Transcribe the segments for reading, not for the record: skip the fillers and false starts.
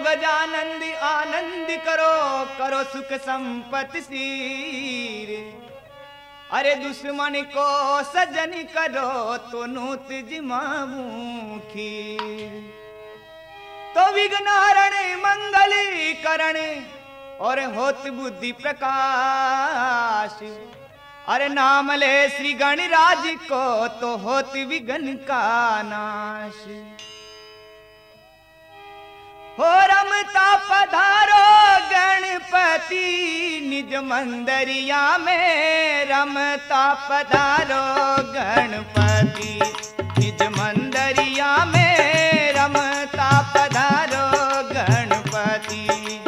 गजानंद आनंद करो, करो सुख संपत्ति सीर। अरे दुश्मन को सजन करो, तो नूत जिमाऊं खीर। तो विघ्नहरण मंगल करण, और होत बुद्धि प्रकाश। अरे नाम ले श्री गणराज को, तो होत विघ्न का नाश। हो रमता पधारो गणपति, निज मंदरिया में रमता पधारो गणपति, निज मंदरिया में रमता पधारो गणपति।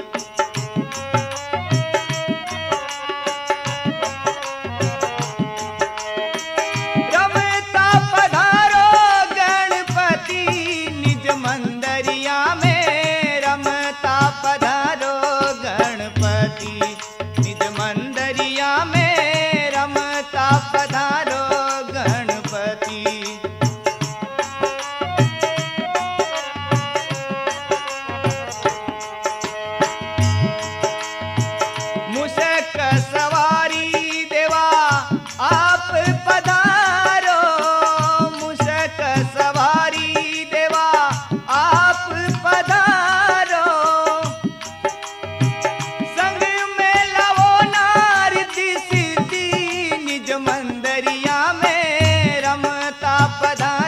रमता पधारो गणपति, निज मंदरिया में रमता पधारो गणपति, निज मंदरिया में रमता पधारो गणपति। मूषक सवारी देवा आप पधारो, मूषक सवारी देवा आप पधारो। संग में लवो नारदी सिद्धि, निज मंदरिया में रमता पधारो